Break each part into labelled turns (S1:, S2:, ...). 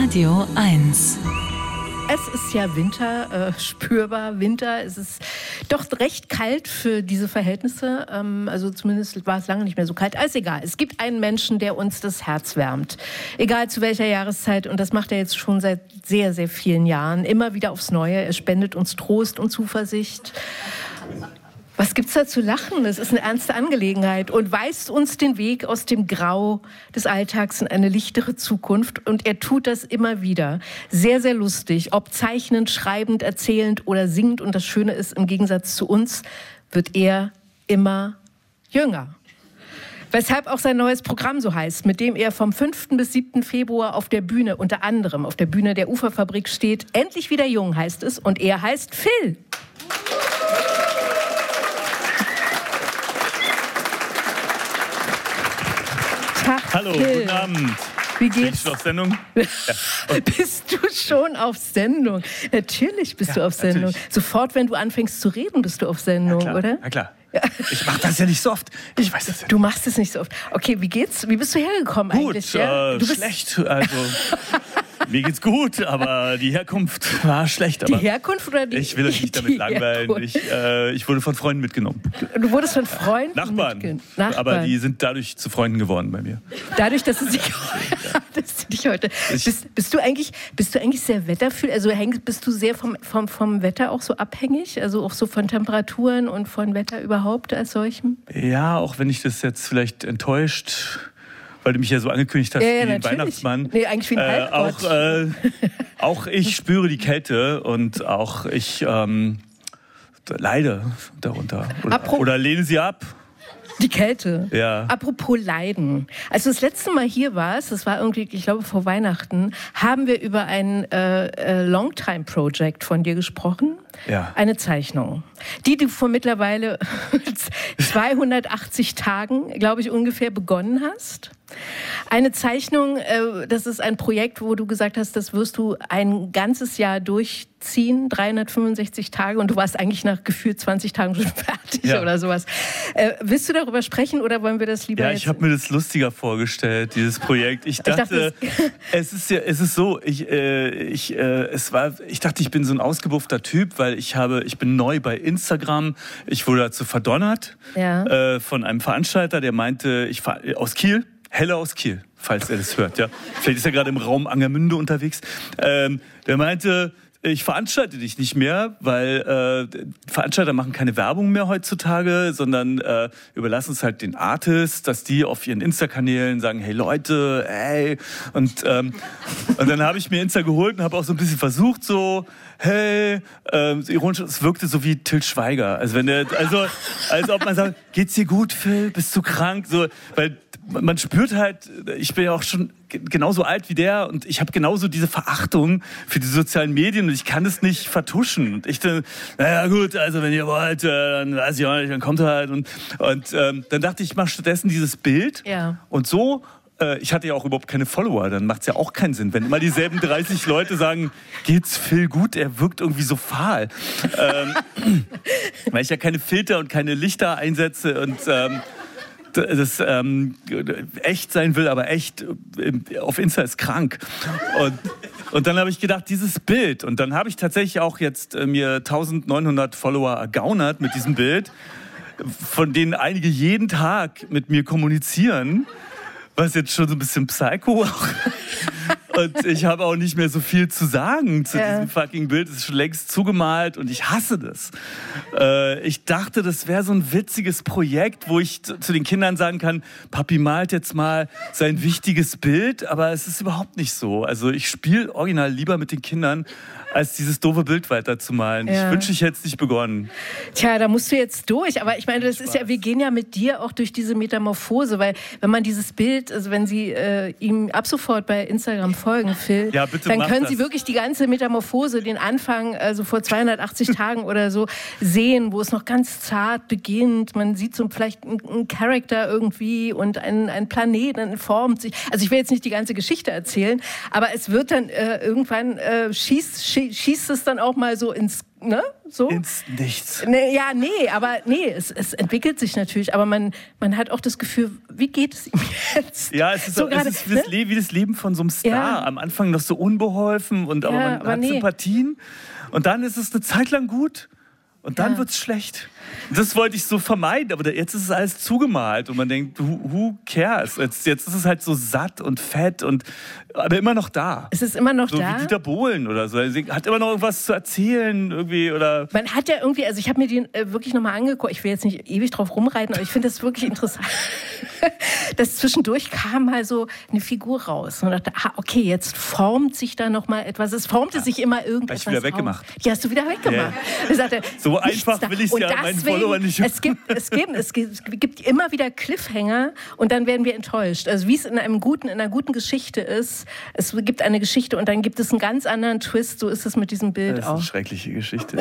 S1: Radio 1.
S2: Es ist ja Winter, spürbar Winter. Es ist doch recht kalt für diese Verhältnisse. Also zumindest war es lange nicht mehr so kalt. Alles egal. Es gibt einen Menschen, der uns das Herz wärmt. Egal zu welcher Jahreszeit. Und das macht er jetzt schon seit sehr, sehr vielen Jahren. Immer wieder aufs Neue. Er spendet uns Trost und Zuversicht. Was gibt's da zu lachen? Es ist eine ernste Angelegenheit und weist uns den Weg aus dem Grau des Alltags in eine lichtere Zukunft. Und er tut das immer wieder. Sehr, sehr lustig. Ob zeichnend, schreibend, erzählend oder singend. Und das Schöne ist, im Gegensatz zu uns wird er immer jünger. Weshalb auch sein neues Programm so heißt, mit dem er vom 5. bis 7. Februar auf der Bühne, unter anderem auf der Bühne der Uferfabrik steht. Endlich wieder jung heißt es. Und er heißt Phil. Tag,
S3: hallo,
S2: Phil.
S3: Guten Abend.
S2: Wie geht's?
S3: Bist du auf Sendung? Ja.
S2: Bist du schon auf Sendung? Natürlich bist du auf Sendung.
S3: Natürlich.
S2: Sofort, wenn du anfängst zu reden, bist du auf Sendung,
S3: Ja,
S2: oder?
S3: Na klar.
S2: Ja.
S3: Ich mache das ja nicht so oft. Ich weiß das ja.
S2: Du machst es nicht so oft. Okay, wie geht's? Wie bist du hergekommen eigentlich?
S3: Gut,
S2: Ja? Du bist
S3: schlecht. Also, mir geht's gut, aber die Herkunft war schlecht.
S2: die
S3: Aber
S2: Herkunft oder die
S3: ich will euch nicht damit
S2: die
S3: langweilen.
S2: Herkunft?
S3: Ich wurde von Freunden mitgenommen.
S2: Du wurdest von Freunden
S3: Nachbarn.
S2: Nachbarn.
S3: Aber die sind dadurch zu Freunden geworden bei mir.
S2: Dadurch, dass du dich heute... Bist du eigentlich sehr wetterfühl? Also bist du sehr vom Wetter auch so abhängig? Also auch so von Temperaturen und von Wetter überhaupt als solchem?
S3: Ja, auch wenn ich das jetzt vielleicht enttäuscht, weil du mich ja so angekündigt hast, wie ein
S2: natürlich.
S3: Weihnachtsmann.
S2: Nee, eigentlich wie ein Halbgott.
S3: Auch ich spüre die Kälte und auch ich leide darunter. Oder lehne sie ab.
S2: Die Kälte.
S3: Ja.
S2: Apropos Leiden. Als du das letzte Mal hier warst, das war irgendwie, ich glaube, vor Weihnachten, haben wir über ein Longtime-Project von dir gesprochen.
S3: Ja.
S2: Eine Zeichnung, die du vor mittlerweile 280 Tagen, glaube ich, ungefähr begonnen hast. Eine Zeichnung, das ist ein Projekt, wo du gesagt hast, das wirst du ein ganzes Jahr durchziehen, 365 Tage, und du warst eigentlich nach gefühlt 20 Tagen schon fertig oder sowas. Willst du darüber sprechen oder wollen wir das lieber jetzt?
S3: Ja, ich habe mir das lustiger vorgestellt, dieses Projekt. Ich dachte, es ist so, ich dachte, ich bin so ein ausgebuffter Typ, weil ich bin neu bei Instagram. Ich wurde dazu verdonnert von einem Veranstalter, der meinte, ich fahre aus Kiel. Helle aus Kiel, falls er das hört. Ja. Vielleicht ist er gerade im Raum Angermünde unterwegs. Der meinte, ich veranstalte dich nicht mehr, weil Veranstalter machen keine Werbung mehr heutzutage, sondern überlassen es halt den Artists, dass die auf ihren Insta-Kanälen sagen, hey Leute, ey. Und dann habe ich mir Insta geholt und habe auch so ein bisschen versucht, so, hey, ironisch, es wirkte so wie Til Schweiger. Also als ob man sagt, geht's dir gut, Phil? Bist du krank? So, weil man spürt halt, ich bin ja auch schon genauso alt wie der und ich habe genauso diese Verachtung für die sozialen Medien und ich kann das nicht vertuschen. Und ich dachte, naja gut, also wenn ihr wollt, dann weiß ich auch nicht, dann kommt halt. Und dann dachte ich, ich mache stattdessen dieses Bild. Ja. Und so, ich hatte ja auch überhaupt keine Follower, dann macht es ja auch keinen Sinn. Wenn immer dieselben 30 Leute sagen, geht's Phil gut, er wirkt irgendwie so fahl. Weil ich ja keine Filter und keine Lichter einsetze und das echt sein will, aber echt auf Insta ist krank. Und dann habe ich gedacht, dieses Bild. Und dann habe ich tatsächlich auch jetzt mir 1900 Follower ergaunert mit diesem Bild, von denen einige jeden Tag mit mir kommunizieren, was jetzt schon so ein bisschen psycho auch. Und ich habe auch nicht mehr so viel zu sagen zu diesem fucking Bild. Es ist schon längst zugemalt und ich hasse das. Ich dachte, das wäre so ein witziges Projekt, wo ich zu den Kindern sagen kann, Papi malt jetzt mal sein wichtiges Bild, aber es ist überhaupt nicht so. Also ich spiele original lieber mit den Kindern, als dieses doofe Bild weiterzumalen. Ich wünsche, ich hätte es nicht begonnen.
S2: Tja, da musst du jetzt durch. Aber ich meine, das ist ja, wir gehen ja mit dir auch durch diese Metamorphose, weil wenn man dieses Bild, also wenn Sie ihm ab sofort bei Instagram folgen, Phil, dann können Sie wirklich die ganze Metamorphose, den Anfang, also vor 280 Tagen oder so, sehen, wo es noch ganz zart beginnt. Man sieht so vielleicht einen Charakter irgendwie und einen Planeten formt sich. Also ich will jetzt nicht die ganze Geschichte erzählen, aber es wird dann irgendwann schießt es dann auch mal so ins ne? So.
S3: Ins Nichts.
S2: Es entwickelt sich natürlich, aber man hat auch das Gefühl, wie geht es ihm jetzt?
S3: Ja, es ist wie das Leben von so einem Star. Ja. Am Anfang noch so unbeholfen, aber man hat Sympathien. Und dann ist es eine Zeit lang gut. Und dann wird's schlecht. Das wollte ich so vermeiden, aber jetzt ist es alles zugemalt und man denkt, who cares? Jetzt ist es halt so satt und fett aber immer noch da.
S2: Es ist immer noch
S3: so
S2: da?
S3: So wie Dieter Bohlen oder so. Er hat immer noch irgendwas zu erzählen irgendwie oder...
S2: Man hat ja irgendwie, also ich habe mir den wirklich nochmal angeguckt, ich will jetzt nicht ewig drauf rumreiten, aber ich finde das wirklich interessant, dass zwischendurch kam mal so eine Figur raus und dachte, okay, jetzt formt sich da nochmal etwas. Es formte sich immer irgendetwas.
S3: Hast du wieder weggemacht?
S2: Die hast du wieder weggemacht.
S3: Yeah. Ich sagte, so einfach will ich es ja meinen Followern nicht.
S2: Es gibt immer wieder Cliffhanger und dann werden wir enttäuscht. Also wie es in einer guten Geschichte ist, es gibt eine Geschichte und dann gibt es einen ganz anderen Twist, so ist es mit diesem Bild auch.
S3: Das ist eine schreckliche Geschichte.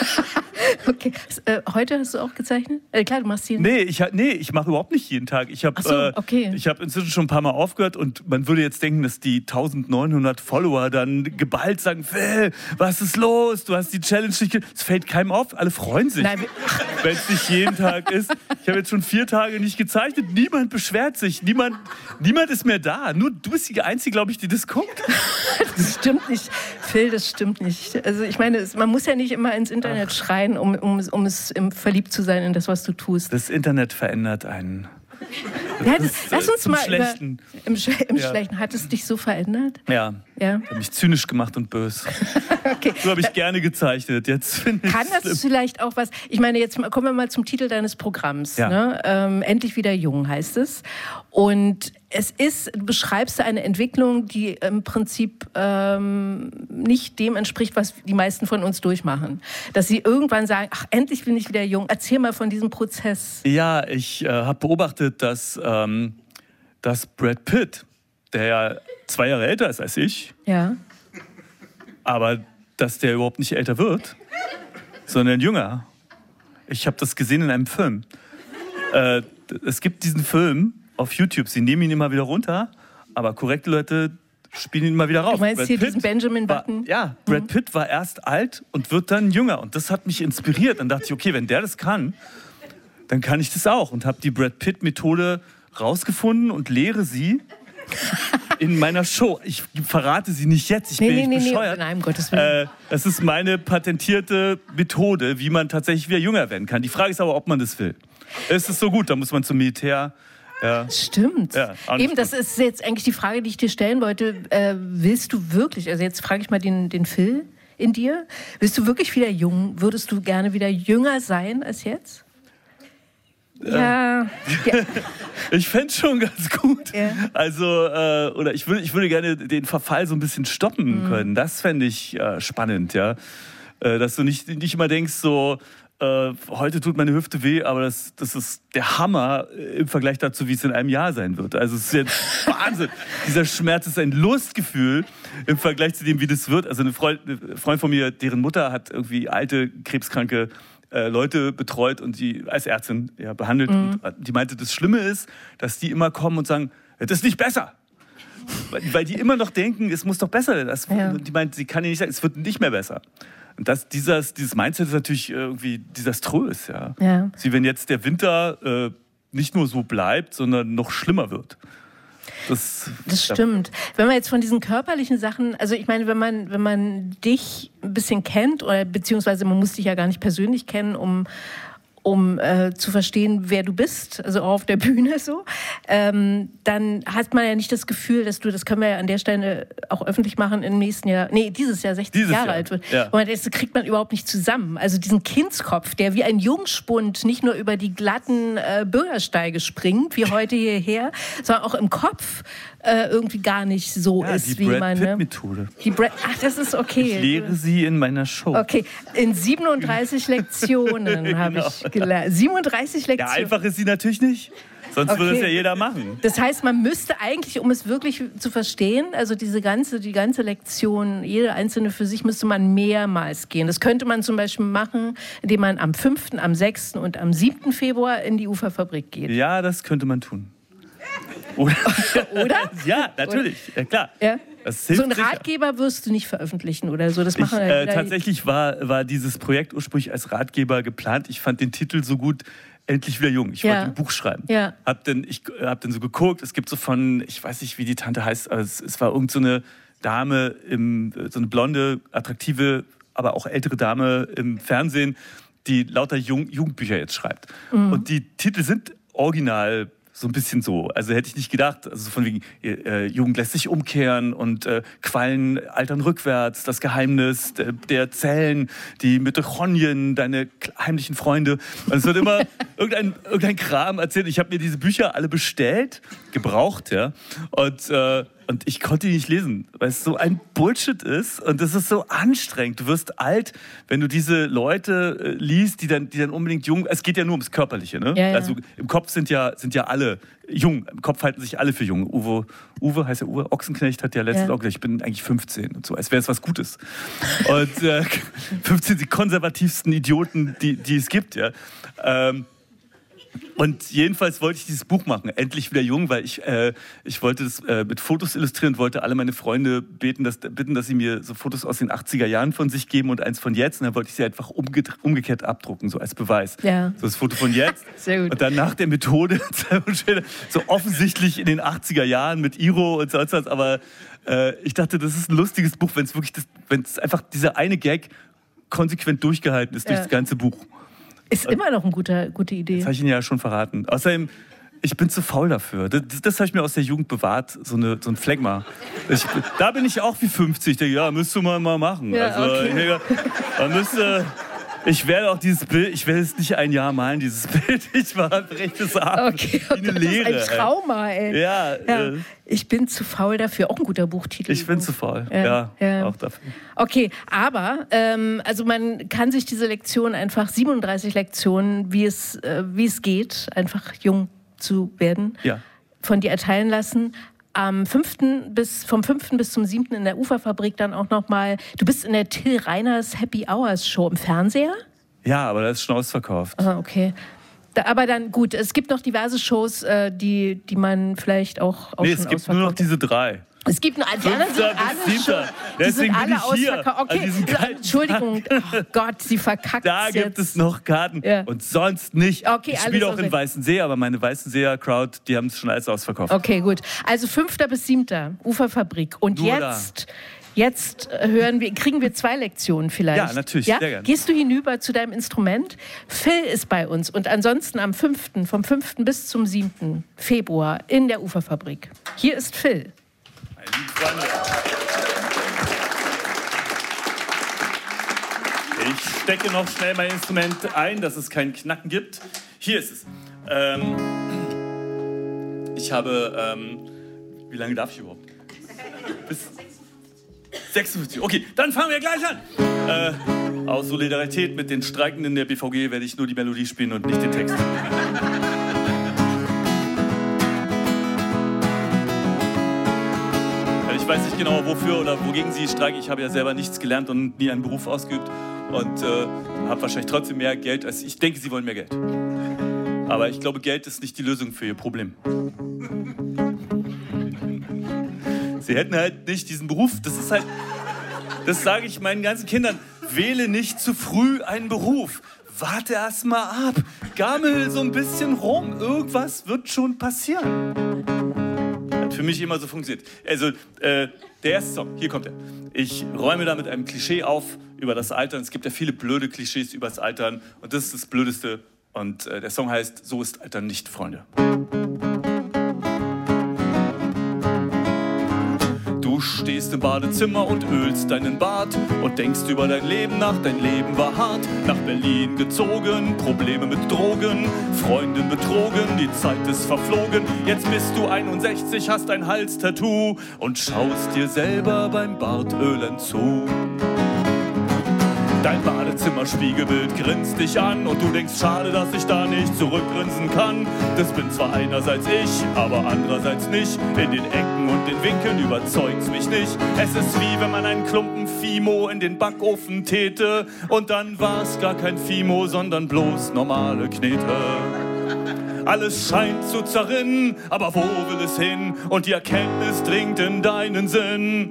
S2: Okay. Heute hast du auch gezeichnet? Klar, du machst jeden
S3: Tag. Nee, ich mache überhaupt nicht jeden Tag. Ich habe inzwischen schon ein paar Mal aufgehört und man würde jetzt denken, dass die 1900 Follower dann geballt sagen, Phil, was ist los? Du hast die Challenge nicht Es fällt keinem auf, alle freuen sich, wenn es nicht jeden Tag ist. Ich habe jetzt schon 4 Tage nicht gezeichnet, niemand beschwert sich, niemand ist mehr da. Nur du bist die Einzige, glaube ich, die das guckt.
S2: Das stimmt nicht, Phil, das stimmt nicht. Also ich meine, man muss ja nicht immer ins Internet schreien, um es verliebt zu sein in das, was du tust.
S3: Das Internet verändert einen.
S2: Lass uns mal
S3: Schlechten.
S2: Im Schlechten. Hat es dich so verändert?
S3: Ja. Hat mich zynisch gemacht und böse.
S2: Okay.
S3: So habe ich gerne gezeichnet. Jetzt finde ich
S2: Kann das vielleicht auch was... Ich meine, jetzt kommen wir mal zum Titel deines Programms. Ja. Ne? Endlich wieder jung heißt es. Und du beschreibst eine Entwicklung, die im Prinzip nicht dem entspricht, was die meisten von uns durchmachen. Dass sie irgendwann sagen, ach, endlich bin ich wieder jung. Erzähl mal von diesem Prozess.
S3: Ja, ich habe beobachtet, dass Brad Pitt, der ja 2 Jahre älter ist als ich, aber dass der überhaupt nicht älter wird, sondern jünger. Ich habe das gesehen in einem Film. Es gibt diesen Film auf YouTube, sie nehmen ihn immer wieder runter, aber korrekte Leute spielen ihn immer wieder rauf.
S2: Du meinst Brad hier Pitt diesen Benjamin Button?
S3: Brad Pitt war erst alt und wird dann jünger. Und das hat mich inspiriert. Dann dachte ich, okay, wenn der das kann, dann kann ich das auch. Und habe die Brad Pitt-Methode rausgefunden und lehre sie in meiner Show. Ich verrate sie nicht jetzt, ich bin nicht bescheuert.
S2: Nein, um Gottes Willen.
S3: Das ist meine patentierte Methode, wie man tatsächlich wieder jünger werden kann. Die Frage ist aber, ob man das will. Es ist so gut, da muss man zum Militär. Ja.
S2: Stimmt.
S3: Ja,
S2: eben, das ist jetzt eigentlich die Frage, die ich dir stellen wollte. Willst du wirklich, also jetzt frage ich mal den Phil in dir, willst du wirklich wieder jung? Würdest du gerne wieder jünger sein als jetzt? Ja.
S3: Ich fände es schon ganz gut. Ja. Also, oder ich würde gerne den Verfall so ein bisschen stoppen können. Das fände ich spannend, ja. Dass du nicht immer denkst, so, heute tut meine Hüfte weh, aber das ist der Hammer im Vergleich dazu, wie es in einem Jahr sein wird. Also es ist jetzt Wahnsinn. Dieser Schmerz ist ein Lustgefühl im Vergleich zu dem, wie das wird. Also eine Freundin von mir, deren Mutter hat irgendwie alte, krebskranke Leute betreut und die als Ärztin behandelt. Und die meinte, das Schlimme ist, dass die immer kommen und sagen, das ist nicht besser. Weil die immer noch denken, es muss doch besser werden. Die meint, sie kann ja nicht sagen, es wird nicht mehr besser. Und dieses Mindset ist natürlich irgendwie desaströs. Ja. Wie wenn jetzt der Winter nicht nur so bleibt, sondern noch schlimmer wird.
S2: Das stimmt. Wenn man jetzt von diesen körperlichen Sachen, also ich meine, wenn man dich ein bisschen kennt, oder beziehungsweise man muss dich ja gar nicht persönlich kennen, um zu verstehen, wer du bist, also auch auf der Bühne so, dann hat man ja nicht das Gefühl, dass das können wir ja an der Stelle auch öffentlich machen, im nächsten Jahr, dieses Jahr 60 Jahre alt wird. Ja. Und das kriegt man überhaupt nicht zusammen. Also diesen Kindskopf, der wie ein Jungspund nicht nur über die glatten Bürgersteige springt, wie heute hierher, sondern auch im Kopf irgendwie gar nicht so ist, wie man.
S3: Die Brad Pitt-Methode.
S2: Ach, das ist okay.
S3: Ich lehre sie in meiner Show.
S2: Okay, in 37 Lektionen habe ich gelernt. 37 Lektionen.
S3: Ja, einfach ist sie natürlich nicht. Sonst würde es ja jeder machen.
S2: Das heißt, man müsste eigentlich, um es wirklich zu verstehen, also die ganze Lektion, jede einzelne für sich, müsste man mehrmals gehen. Das könnte man zum Beispiel machen, indem man am 5., am 6. und am 7. Februar in die Uferfabrik geht.
S3: Ja, das könnte man tun.
S2: Oder?
S3: Ja, natürlich, ja, klar.
S2: Ja.
S3: So
S2: einen Ratgeber wirst du nicht veröffentlichen oder so. Das machen
S3: tatsächlich war dieses Projekt ursprünglich als Ratgeber geplant. Ich fand den Titel so gut, endlich wieder jung. Ich wollte ein Buch schreiben.
S2: Ja.
S3: Hab dann so geguckt, es gibt so von, ich weiß nicht, wie die Tante heißt, aber es war irgend so eine Dame, so eine blonde, attraktive, aber auch ältere Dame im Fernsehen, die lauter Jugendbücher jetzt schreibt. Mhm. Und die Titel sind original so ein bisschen so. Also hätte ich nicht gedacht, also von wegen, Jugend lässt sich umkehren und Quallen altern rückwärts, das Geheimnis der Zellen, die Mitochondrien, deine heimlichen Freunde. Und es wird immer irgendein Kram erzählt. Ich habe mir diese Bücher alle bestellt, gebraucht, ja. Und ich konnte die nicht lesen, weil es so ein Bullshit ist und das ist so anstrengend. Du wirst alt, wenn du diese Leute liest, die dann unbedingt jung. Es geht ja nur ums Körperliche, ne? Ja. Also im Kopf sind ja alle jung. Im Kopf halten sich alle für jung. Uwe heißt ja Uwe Ochsenknecht, hat ja letztens auch gesagt, ich bin eigentlich 15 und so, als wäre es was Gutes. Und 15 die konservativsten Idioten, die es gibt, ja. Und jedenfalls wollte ich dieses Buch machen, endlich wieder jung, weil ich wollte das mit Fotos illustrieren und wollte alle meine Freunde bitten, dass sie mir so Fotos aus den 80er Jahren von sich geben und eins von jetzt. Und dann wollte ich sie einfach umgekehrt abdrucken, so als Beweis. Ja. So das Foto von jetzt. Sehr gut. Und dann nach der Methode, so offensichtlich in den 80er Jahren mit Iro und sonst was. Aber ich dachte, das ist ein lustiges Buch, wenn es einfach dieser eine Gag konsequent durchgehalten ist durch das ganze Buch.
S2: Ist immer noch eine gute Idee.
S3: Das habe ich Ihnen ja schon verraten. Außerdem, ich bin zu faul dafür. Das habe ich mir aus der Jugend bewahrt, so ein Phlegma. Da bin ich auch wie 50. Ja, müsste man mal machen. Ja, also, okay. Ich werde auch dieses Bild, ich werde es nicht ein Jahr malen, dieses Bild. Ich war rechtes Abend. Okay, wie eine Lehre.
S2: Das ist ein Trauma, ey. Ja. Ich bin zu faul dafür. Auch ein guter Buchtitel.
S3: Ich bin zu faul, ja. Auch dafür.
S2: Okay, aber also man kann sich diese Lektion einfach, 37 Lektionen, wie es geht, einfach jung zu werden, von dir erteilen lassen. Vom 5. bis zum 7. in der Uferfabrik dann auch nochmal. Du bist in der Till Reiners Happy Hours Show im Fernseher?
S3: Ja, aber das ist schon ausverkauft.
S2: Ah, okay. Aber dann gut, es gibt noch diverse Shows, die man vielleicht auch schon ausverkauft.
S3: Es gibt nur noch diese 3.
S2: Es gibt nur die anderen sind alle ausverkauft. Okay, Entschuldigung. Oh Gott, sie verkackt
S3: da jetzt. Da gibt es noch Karten und sonst nicht. Okay, ich spiele auch in Weißensee, aber meine Weißenseer-Crowd, die haben es schon alles ausverkauft.
S2: Okay, gut. Also 5. bis 7. Uferfabrik. Und nur jetzt kriegen wir 2 Lektionen vielleicht.
S3: Ja, natürlich, sehr gerne.
S2: Gehst du hinüber zu deinem Instrument? Phil ist bei uns und ansonsten vom 5. bis zum 7. Februar in der Uferfabrik. Hier ist Phil.
S3: Freunde. Ich stecke noch schnell mein Instrument ein, dass es kein Knacken gibt. Hier ist es. Ich habe, wie lange darf ich überhaupt? Bis 56. Okay, dann fangen wir gleich an. Aus Solidarität mit den Streikenden der BVG werde ich nur die Melodie spielen und nicht den Text. Ich weiß nicht genau, wofür oder wogegen sie streiken. Ich habe ja selber nichts gelernt und nie einen Beruf ausgeübt und habe wahrscheinlich trotzdem mehr Geld als ich denke, sie wollen mehr Geld. Aber ich glaube, Geld ist nicht die Lösung für ihr Problem. Sie hätten halt nicht diesen Beruf. Das sage ich meinen ganzen Kindern. Wähle nicht zu früh einen Beruf. Warte erst mal ab. Gammel so ein bisschen rum. Irgendwas wird schon passieren. Hat für mich immer so funktioniert. Also, der erste Song, hier kommt er. Ich räume da mit einem Klischee auf über das Altern. Es gibt ja viele blöde Klischees über das Altern. Und das ist das Blödeste. Und der Song heißt So ist Altern nicht, Freunde. Du stehst im Badezimmer und ölst deinen Bart und denkst über dein Leben nach, dein Leben war hart. Nach Berlin gezogen, Probleme mit Drogen, Freundin betrogen, die Zeit ist verflogen. Jetzt bist du 61, hast ein Halstattoo und schaust dir selber beim Bartölen zu. Dein Badezimmer-Spiegelbild grinst dich an und du denkst, schade, dass ich da nicht zurückgrinsen kann. Das bin zwar einerseits ich, aber andererseits nicht. In den Ecken und den Winkeln überzeugt's mich nicht. Es ist wie wenn man einen Klumpen Fimo in den Backofen täte und dann war's gar kein Fimo, sondern bloß normale Knete. Alles scheint zu zerrinnen, aber wo will es hin? Und die Erkenntnis dringt in deinen Sinn.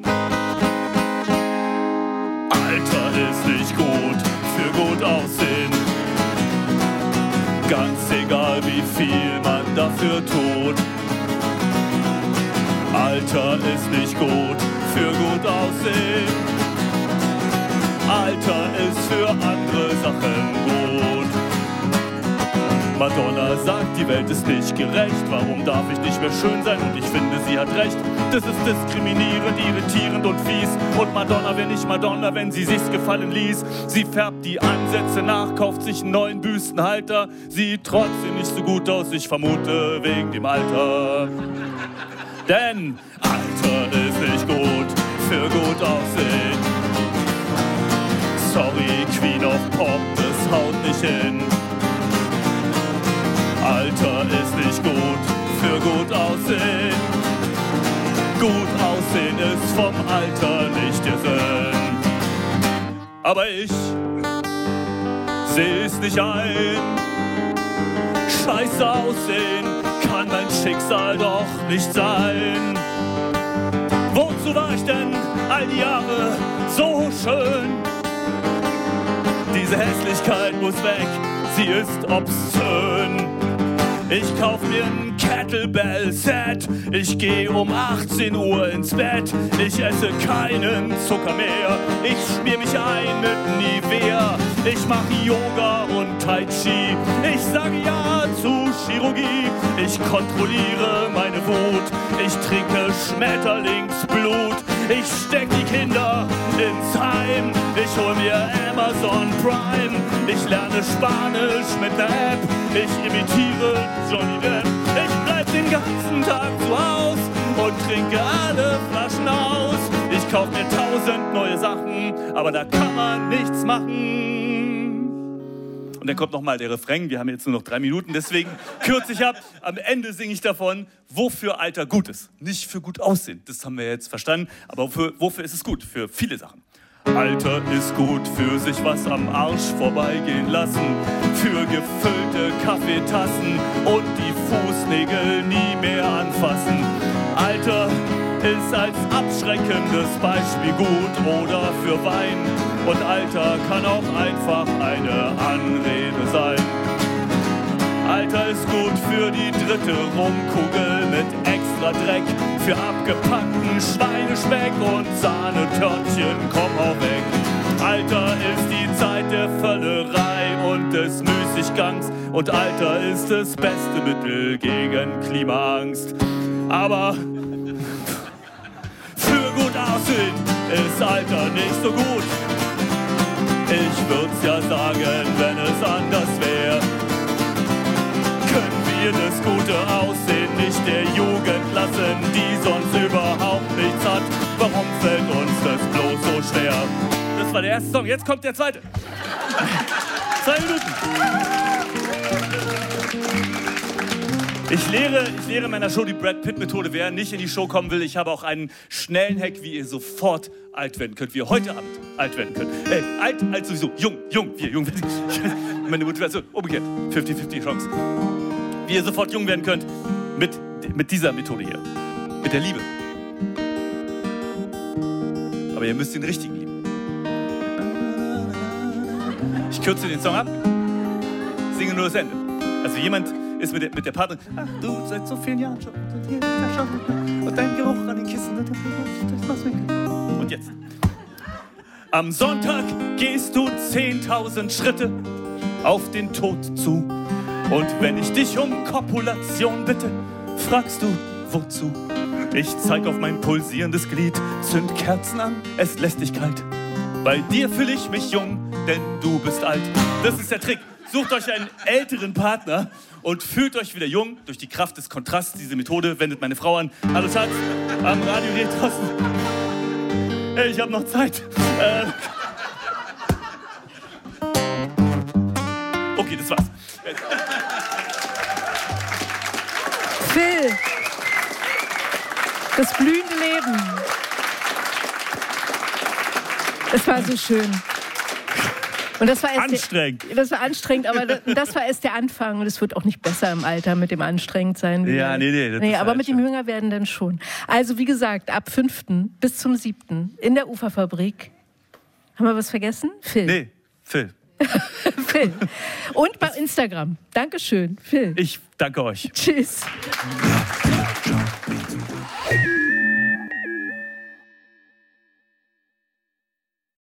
S3: Alter ist nicht gut für gut aussehen. Ganz egal, wie viel man dafür tut. Alter ist nicht gut für gut aussehen. Alter ist für andere Sachen gut. Madonna sagt, die Welt ist nicht gerecht. Warum darf ich nicht mehr schön sein? Und ich finde, sie hat recht. Das ist diskriminierend, irritierend und fies. Und Madonna wäre nicht Madonna, wenn sie sich's gefallen ließ. Sie färbt die Ansätze nach, kauft sich einen neuen Büstenhalter. Sieht trotzdem nicht so gut aus, ich vermute wegen dem Alter. Denn Alter ist nicht gut für gut aussehen. Sorry, Queen of Pop, das haut nicht hin. Alter ist nicht gut für gut aussehen. Gut aussehen ist vom Alter nicht der Sinn. Aber ich seh es nicht ein. Scheiße aussehen kann mein Schicksal doch nicht sein. Wozu war ich denn all die Jahre so schön? Diese Hässlichkeit muss weg, sie ist obszön. Ich kauf mir ein Kettlebell-Set, ich geh um 18 Uhr ins Bett. Ich esse keinen Zucker mehr, ich schmier mich ein mit Nivea. Ich mach Yoga und Tai Chi, ich sage ja zu Chirurgie. Ich kontrolliere meine Wut, ich trinke Schmetterlingsblut. Ich steck die Kinder ins Heim, ich hol mir Amazon Prime. Ich lerne Spanisch mit ner App, ich imitiere Johnny Depp. Ich bleib den ganzen Tag zu Haus und trinke alle Flaschen aus. Ich kauf mir 1000 neue Sachen, aber da kann man nichts machen. Und dann kommt nochmal der Refrain, wir haben jetzt nur noch 3 Minuten, deswegen kürze ich ab. Am Ende singe ich davon, wofür Alter gut ist. Nicht für gut aussehen, das haben wir jetzt verstanden, aber wofür ist es gut? Für viele Sachen. Alter ist gut für sich was am Arsch vorbeigehen lassen, für gefüllte Kaffeetassen und die Fußnägel nie mehr anfassen. Alter ist als abschreckendes Beispiel gut oder für Wein. Und Alter kann auch einfach eine Anrede sein. Alter ist gut für die dritte Rumkugel mit extra Dreck, für abgepackten Schweinespeck und Sahnetörtchen, komm auch weg. Alter ist die Zeit der Völlerei und des Müßiggangs und Alter ist das beste Mittel gegen Klimaangst. Aber für gut aussehen ist Alter nicht so gut. Ich würd's ja sagen, wenn es anders wäre. Können wir das gute Aussehen nicht der Jugend lassen, die sonst überhaupt nichts hat? Warum fällt uns das bloß so schwer? Das war der erste Song, jetzt kommt der zweite. 2 Minuten. Ich lehre in meiner Show die Brad Pitt-Methode. Wer nicht in die Show kommen will, ich habe auch einen schnellen Hack, wie ihr sofort alt werden könnt, wie ihr heute Abend alt werden könnt. Alt sowieso, jung werden. Meine Motivation, umgekehrt, 50-50 Chance. Wie ihr sofort jung werden könnt mit dieser Methode hier, mit der Liebe. Aber ihr müsst den richtigen lieben. Ich kürze den Song ab, singe nur das Ende. Also jemand ist mit der Partnerin, ach du, seit so vielen Jahren schon, und dein Geruch an den Kissen, das machst du. Und jetzt. Am Sonntag gehst du 10.000 Schritte auf den Tod zu. Und wenn ich dich um Kopulation bitte, fragst du, wozu? Ich zeig auf mein pulsierendes Glied, zünd Kerzen an, es lässt dich kalt. Bei dir fühle ich mich jung, denn du bist alt. Das ist der Trick. Sucht euch einen älteren Partner und fühlt euch wieder jung durch die Kraft des Kontrasts. Diese Methode wendet meine Frau an. Hallo Schatz, am Radio hier draußen. Hey, ich hab noch Zeit. Okay, das war's.
S2: Phil, das blühende Leben. Es war so schön. Und das war erst
S3: anstrengend.
S2: Das war anstrengend, aber das war erst der Anfang. Und es wird auch nicht besser im Alter mit dem anstrengend sein.
S3: Ja, nee.
S2: Aber mit dem Jüngerwerden dann schon. Also wie gesagt, ab 5. bis zum 7. in der Uferfabrik. Haben wir was vergessen? Phil.
S3: Nee, Phil.
S2: Phil. Und bei Instagram. Dankeschön, Phil.
S3: Ich danke euch.
S2: Tschüss.